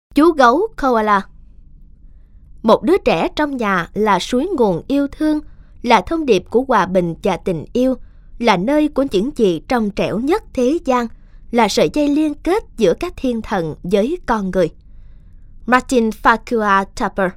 Chú gấu koala. Một đứa trẻ trong nhà là suối nguồn yêu thương, là thông điệp của hòa bình và tình yêu, là nơi của những gì trong trẻo nhất thế gian, là sợi dây liên kết giữa các thiên thần với con người. Martin Farquhar Tupper.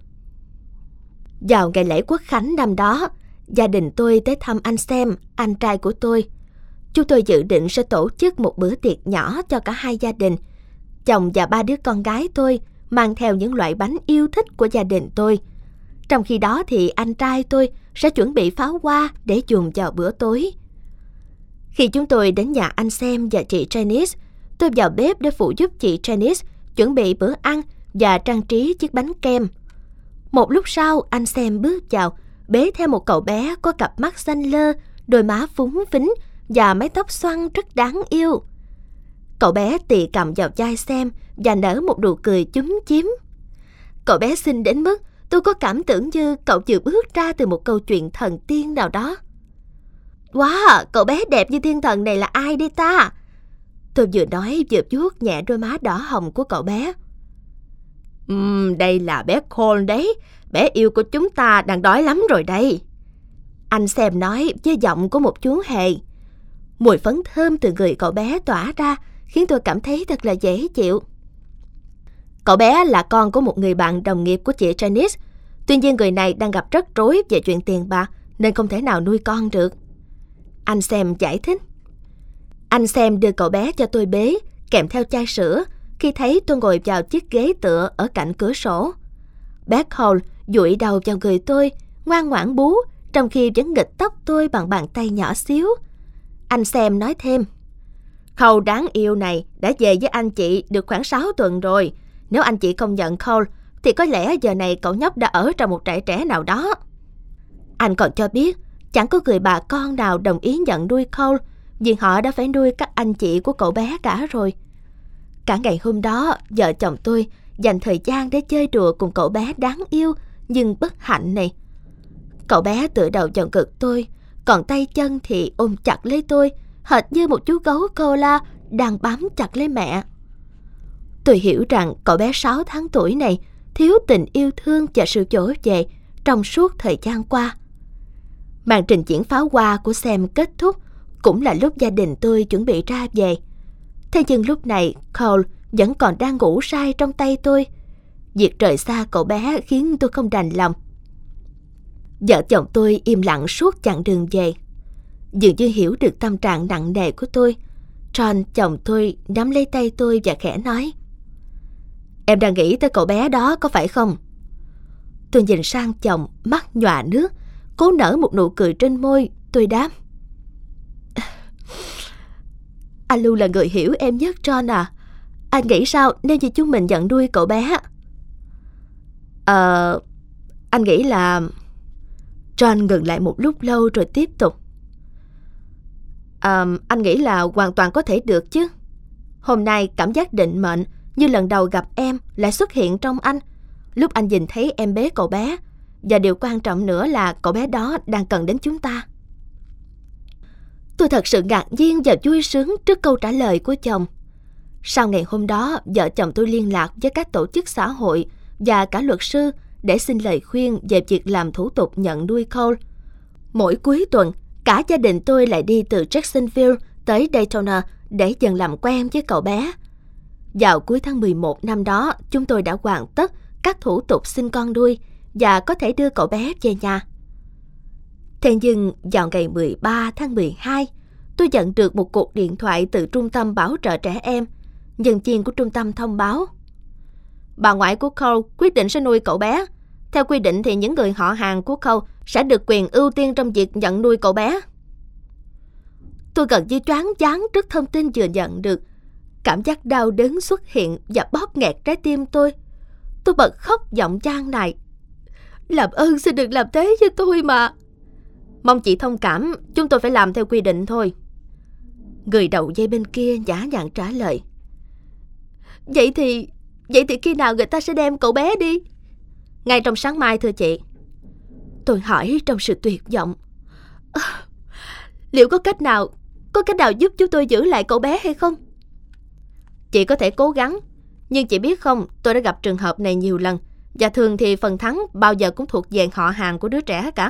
Vào ngày lễ Quốc khánh năm đó, gia đình tôi tới thăm anh Sam, anh trai của tôi. Chúng tôi dự định sẽ tổ chức một bữa tiệc nhỏ cho cả hai gia đình. Chồng và 3 đứa con gái tôi mang theo những loại bánh yêu thích của gia đình tôi. Trong khi đó thì anh trai tôi sẽ chuẩn bị pháo hoa để dùng vào bữa tối. Khi chúng tôi đến nhà anh Sam và chị Janice, tôi vào bếp để phụ giúp chị Janice chuẩn bị bữa ăn và trang trí chiếc bánh kem. Một lúc sau, anh Sam bước vào, bế theo một cậu bé có cặp mắt xanh lơ, đôi má phúng phính và mái tóc xoăn rất đáng yêu. Cậu bé tì cầm vào vai Sam và nở một nụ cười chúm chím. Cậu bé xinh đến mức tôi có cảm tưởng như cậu vừa bước ra từ một câu chuyện thần tiên nào đó. Wow, cậu bé đẹp như thiên thần này là ai đây ta? Tôi vừa nói vừa vuốt nhẹ đôi má đỏ hồng của cậu bé. Đây là bé Cole đấy, bé yêu của chúng ta đang đói lắm rồi đây. Anh Sam nói với giọng của một chú hề. Mùi phấn thơm từ người cậu bé tỏa ra khiến tôi cảm thấy thật là dễ chịu. Cậu bé là con của một người bạn đồng nghiệp của chị Janice. Tuy nhiên người này đang gặp rắc rối về chuyện tiền bạc nên không thể nào nuôi con được. Anh Sam giải thích. Anh Sam đưa cậu bé cho tôi bế, kèm theo chai sữa, khi thấy tôi ngồi vào chiếc ghế tựa ở cạnh cửa sổ. Bé Cole dụi đầu vào người tôi, ngoan ngoãn bú, trong khi vẫn nghịch tóc tôi bằng bàn tay nhỏ xíu. Anh Sam nói thêm. Cole đáng yêu này đã về với anh chị được khoảng 6 tuần rồi. Nếu anh chị không nhận Cole, thì có lẽ giờ này cậu nhóc đã ở trong một trại trẻ nào đó. Anh còn cho biết, chẳng có người bà con nào đồng ý nhận nuôi Cole, vì họ đã phải nuôi các anh chị của cậu bé cả rồi. Cả ngày hôm đó, vợ chồng tôi dành thời gian để chơi đùa cùng cậu bé đáng yêu nhưng bất hạnh này. Cậu bé tựa đầu vào ngực tôi, còn tay chân thì ôm chặt lấy tôi, hệt như một chú gấu koala đang bám chặt lấy mẹ. Tôi hiểu rằng cậu bé 6 tháng tuổi này thiếu tình yêu thương và sự dỗ về trong suốt thời gian qua. Màn trình diễn pháo hoa của Sam kết thúc, cũng là lúc gia đình tôi chuẩn bị ra về. Thế nhưng lúc này Cole vẫn còn đang ngủ say trong tay tôi. Việc rời xa cậu bé khiến tôi không đành lòng. Vợ chồng tôi im lặng suốt chặng đường về. Dường như hiểu được tâm trạng nặng nề của tôi, John, chồng tôi, nắm lấy tay tôi và khẽ nói. Em đang nghĩ tới cậu bé đó có phải không? Tôi nhìn sang chồng, mắt nhòa nước, cố nở một nụ cười trên môi. Tôi đáp. Anh luôn là người hiểu em nhất, John à. Anh nghĩ sao nếu như chúng mình nhận nuôi cậu bé? Anh nghĩ là... John ngừng lại một lúc lâu rồi tiếp tục. Anh nghĩ là hoàn toàn có thể được chứ. Hôm nay cảm giác định mệnh như lần đầu gặp em lại xuất hiện trong anh, lúc anh nhìn thấy em bế cậu bé. Và điều quan trọng nữa là cậu bé đó đang cần đến chúng ta. Tôi thật sự ngạc nhiên và vui sướng trước câu trả lời của chồng. Sau ngày hôm đó, vợ chồng tôi liên lạc với các tổ chức xã hội và cả luật sư để xin lời khuyên về việc làm thủ tục nhận nuôi Cole. Mỗi cuối tuần, cả gia đình tôi lại đi từ Jacksonville tới Daytona để dần làm quen với cậu bé. Vào cuối tháng 11 năm đó, chúng tôi đã hoàn tất các thủ tục xin con nuôi và có thể đưa cậu bé về nhà. Thế nhưng vào ngày 13 tháng 12, tôi nhận được một cuộc điện thoại từ Trung tâm Bảo trợ Trẻ Em. Nhân viên của trung tâm thông báo. Bà ngoại của Cole quyết định sẽ nuôi cậu bé. Theo quy định thì những người họ hàng của Cole sẽ được quyền ưu tiên trong việc nhận nuôi cậu bé. Tôi gần như choáng váng trước thông tin vừa nhận được. Cảm giác đau đớn xuất hiện và bóp nghẹt trái tim tôi. Tôi bật khóc giọng gian nài. Làm ơn xin đừng làm thế với tôi mà. Mong chị thông cảm, chúng tôi phải làm theo quy định thôi. Người đầu dây bên kia nhã nhặn trả lời. Vậy thì khi nào người ta sẽ đem cậu bé đi? Ngay trong sáng mai thưa chị. Tôi hỏi trong sự tuyệt vọng. Liệu có cách nào giúp chúng tôi giữ lại cậu bé hay không? Chị có thể cố gắng, Nhưng chị biết không, tôi đã gặp trường hợp này nhiều lần, và thường thì phần thắng bao giờ cũng thuộc về họ hàng của đứa trẻ cả.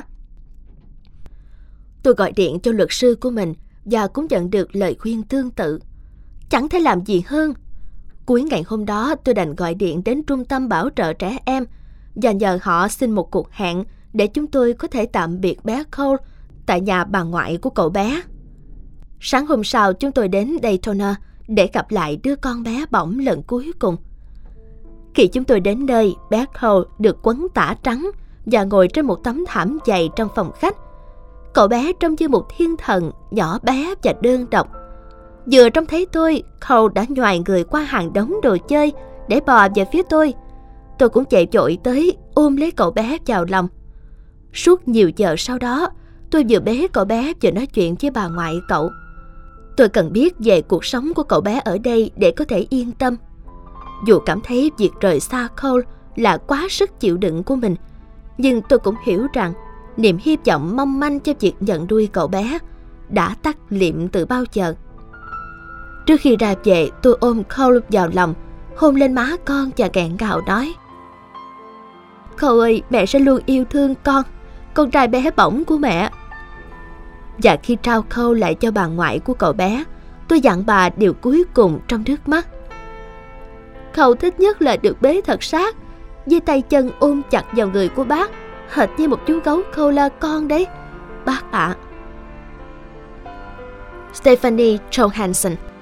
Tôi gọi điện cho luật sư của mình và cũng nhận được lời khuyên tương tự. Chẳng thể làm gì hơn. Cuối ngày hôm đó, tôi đành gọi điện đến trung tâm bảo trợ trẻ em và nhờ họ xin một cuộc hẹn để chúng tôi có thể tạm biệt bé Cole tại nhà bà ngoại của cậu bé. Sáng hôm sau, chúng tôi đến Daytona để gặp lại đứa con bé bỏng lần cuối cùng. Khi chúng tôi đến nơi, bé Cole được quấn tã trắng và ngồi trên một tấm thảm dày trong phòng khách. Cậu bé trông như một thiên thần, nhỏ bé và đơn độc. Vừa trông thấy tôi, Cole đã nhoài người qua hàng đống đồ chơi để bò về phía tôi. Tôi cũng chạy vội tới ôm lấy cậu bé vào lòng. Suốt nhiều giờ sau đó, tôi vừa bế cậu bé vừa nói chuyện với bà ngoại cậu. Tôi cần biết về cuộc sống của cậu bé ở đây để có thể yên tâm. Dù cảm thấy việc rời xa Cole là quá sức chịu đựng của mình, nhưng tôi cũng hiểu rằng niềm hy vọng mong manh cho việc nhận nuôi cậu bé đã tắt liệm từ bao giờ. Trước khi ra về, tôi ôm Cole vào lòng, hôn lên má con và nghẹn ngào nói: Cole ơi, mẹ sẽ luôn yêu thương con trai bé bỏng của mẹ. Và khi trao Cole lại cho bà ngoại của cậu bé, tôi dặn bà điều cuối cùng trong nước mắt: Cole thích nhất là được bế thật sát, với tay chân ôm chặt vào người của bác, hệt như một chú gấu Cole con đấy, bác ạ. Stephanie Johansson.